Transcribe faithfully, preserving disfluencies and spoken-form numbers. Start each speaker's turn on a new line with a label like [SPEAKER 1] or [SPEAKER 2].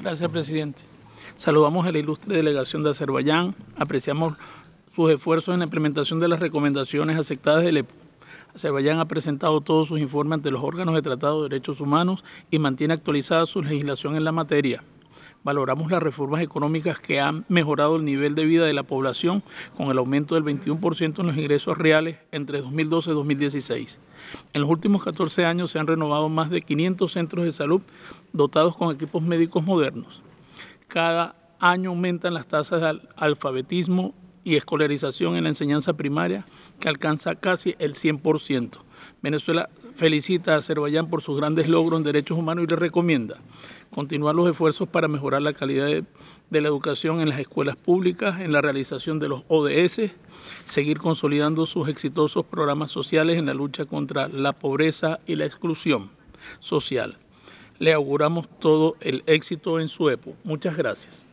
[SPEAKER 1] Gracias, presidente. Saludamos a la ilustre delegación de Azerbaiyán, apreciamos sus esfuerzos en la implementación de las recomendaciones aceptadas del E P U. Azerbaiyán ha presentado todos sus informes ante los órganos de tratado de derechos humanos y mantiene actualizada su legislación en la materia. Valoramos las reformas económicas que han mejorado el nivel de vida de la población con el aumento del veintiuno por ciento en los ingresos reales entre dos mil doce y dos mil dieciséis. En los últimos catorce años se han renovado más de quinientos centros de salud dotados con equipos médicos modernos. Cada año aumentan las tasas de alfabetismo y escolarización en la enseñanza primaria, que alcanza casi el cien por ciento. Venezuela felicita a Azerbaiyán por sus grandes logros en derechos humanos y le recomienda continuar los esfuerzos para mejorar la calidad de, de la educación en las escuelas públicas, en la realización de los O D S, seguir consolidando sus exitosos programas sociales en la lucha contra la pobreza y la exclusión social. Le auguramos todo el éxito en su E P U. Muchas gracias.